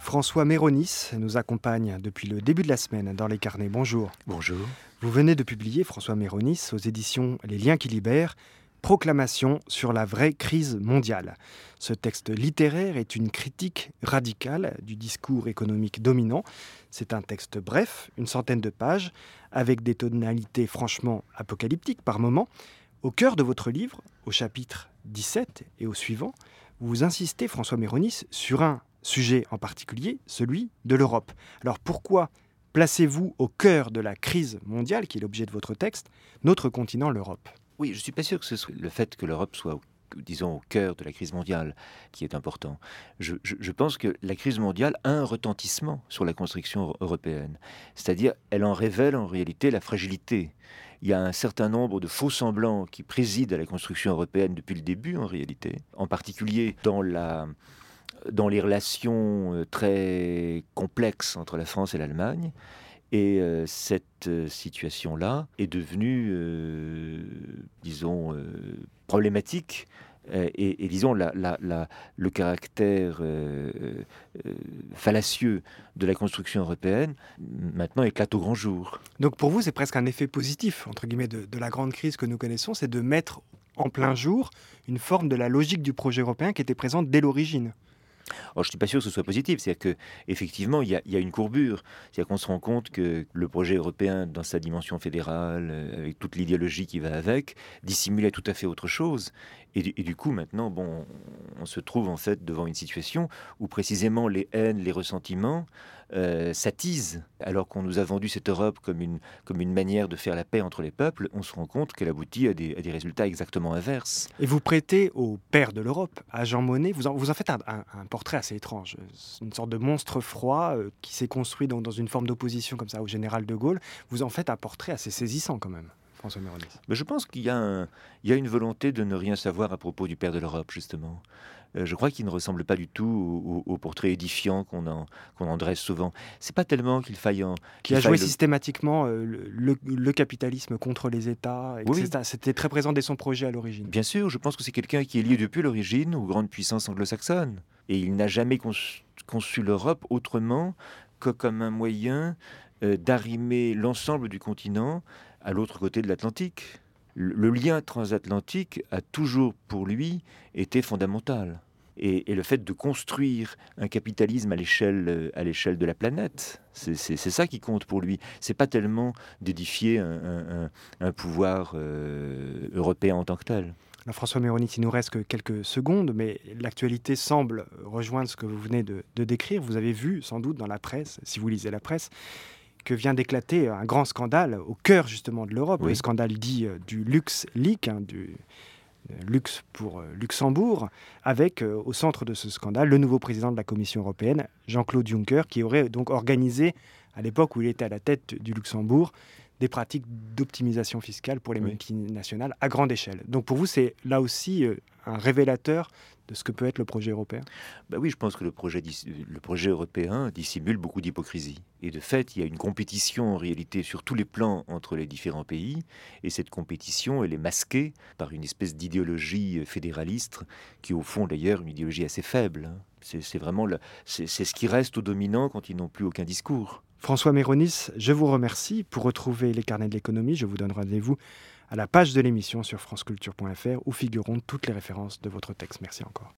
François Méronis nous accompagne depuis le début de la semaine dans les carnets. Bonjour. Bonjour. Vous venez de publier, François Méronis, aux éditions Les Liens qui libèrent, Proclamation sur la vraie crise mondiale. Ce texte littéraire est une critique radicale du discours économique dominant. C'est un texte bref, une centaine de pages, avec des tonalités franchement apocalyptiques par moments. Au cœur de votre livre, au chapitre 17 et au suivant, vous insistez, François Méronis, sur un sujet en particulier, celui de l'Europe. Alors pourquoi placez-vous au cœur de la crise mondiale, qui est l'objet de votre texte, notre continent, l'Europe ? Oui, je ne suis pas sûr que ce soit le fait que l'Europe soit, disons, au cœur de la crise mondiale qui est important. Je pense que la crise mondiale a un retentissement sur la construction européenne. C'est-à-dire, elle en révèle en réalité la fragilité. Il y a un certain nombre de faux semblants qui président à la construction européenne depuis le début, en réalité. En particulier dans les relations très complexes entre la France et l'Allemagne. Et cette situation-là est devenue, problématique. Et disons, le caractère fallacieux de la construction européenne, maintenant éclate au grand jour. Donc pour vous, c'est presque un effet positif, entre guillemets, de la grande crise que nous connaissons, c'est de mettre en plein jour une forme de la logique du projet européen qui était présente dès l'origine. Alors, je ne suis pas sûr que ce soit positif. C'est-à-dire qu'effectivement, il y a une courbure. C'est-à-dire qu'on se rend compte que le projet européen, dans sa dimension fédérale, avec toute l'idéologie qui va avec, dissimulait tout à fait autre chose. Et du coup, maintenant, on se trouve en fait devant une situation où précisément les haines, les ressentiments s'attisent. Alors qu'on nous a vendu cette Europe comme une manière de faire la paix entre les peuples, on se rend compte qu'elle aboutit à des résultats exactement inverses. Et vous prêtez au père de l'Europe, à Jean Monnet, vous en faites un portrait assez étrange, une sorte de monstre froid qui s'est construit dans une forme d'opposition comme ça au général de Gaulle. Vous en faites un portrait assez saisissant quand même, François Méronis. Mais je pense qu'il y a une volonté de ne rien savoir à propos du père de l'Europe, justement. Je crois qu'il ne ressemble pas du tout au portrait édifiant qu'on en dresse souvent. C'est pas tellement qu'il faille Qui a joué systématiquement le capitalisme contre les États, etc. Oui. C'était très présent dès son projet à l'origine. Bien sûr, je pense que c'est quelqu'un qui est lié depuis l'origine aux grandes puissances anglo-saxonnes. Et il n'a jamais conçu l'Europe autrement que comme un moyen d'arrimer l'ensemble du continent à l'autre côté de l'Atlantique. Le lien transatlantique a toujours pour lui été fondamental. Et le fait de construire un capitalisme à l'échelle de la planète, c'est ça qui compte pour lui. C'est pas tellement d'édifier un pouvoir européen en tant que tel. Alors François Méronis, il nous reste que quelques secondes, mais l'actualité semble rejoindre ce que vous venez de décrire. Vous avez vu sans doute dans la presse, si vous lisez la presse, que vient d'éclater un grand scandale au cœur justement de l'Europe, oui. Le scandale dit du LuxLeaks, du luxe pour Luxembourg, avec au centre de ce scandale le nouveau président de la Commission européenne, Jean-Claude Juncker, qui aurait donc organisé, à l'époque où il était à la tête du Luxembourg, des pratiques d'optimisation fiscale pour les multinationales à grande échelle. Donc pour vous, c'est là aussi un révélateur de ce que peut être le projet européen ? Oui, je pense que le projet européen dissimule beaucoup d'hypocrisie. Et de fait, il y a une compétition en réalité sur tous les plans entre les différents pays. Et cette compétition, elle est masquée par une espèce d'idéologie fédéraliste qui, au fond, d'ailleurs, une idéologie assez faible. C'est vraiment c'est ce qui reste aux dominants quand ils n'ont plus aucun discours. François Méronis, je vous remercie. Pour retrouver les carnets de l'économie, je vous donne rendez-vous à la page de l'émission sur franceculture.fr où figureront toutes les références de votre texte. Merci encore.